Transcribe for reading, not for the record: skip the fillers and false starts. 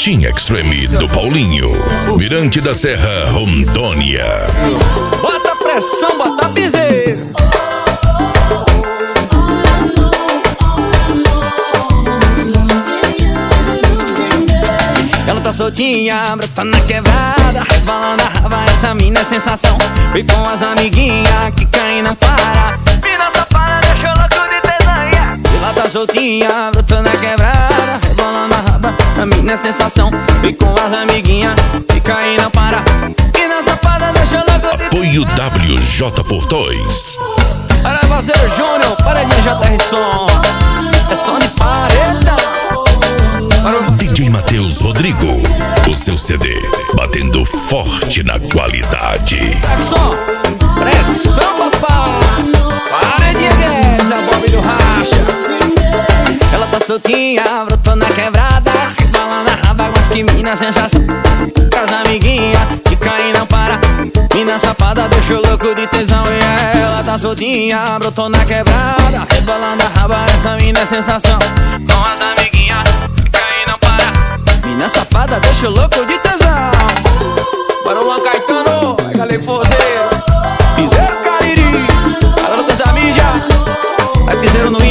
Team Extreme do Paulinho, Mirante da Serra, Rondônia. Bota pressão, bota piseiro. Ela tá soltinha, brota na quebrada, resbalando a raba, essa mina é sensação. E com as amiguinhas que caem não para. Mina safada, deixou louco de tesanha. Ela tá soltinha, brota na quebrada, resbalando a raba, a mina é sensação. E com as amiguinhas que caem não para. Mina safada, deixou louco de Apoio WJ Portões. Para parceiro Júnior, paredinha JR Som. É som de pareda. DJ Matheus Rodrigo, o seu CD batendo forte na qualidade. Som, pressão, papai. Paredinha dessa, Bob do Racha. Ela tá soltinha, brotou na quebrada, resbalando a raba, mas que mina sensação. Com as amiguinhas que caem não para. Mina safada, deixou louco de tesão. E ela tá soltinha, brotou na quebrada, resbalando a raba, essa mina é sensação. Com as amiguinhas que caem não para. Mina safada, deixou louco de tesão. Para o Luan Caetano, pega Lefozeiro, Piseiro Cariri, Garotas da mídia, vai Piseiro no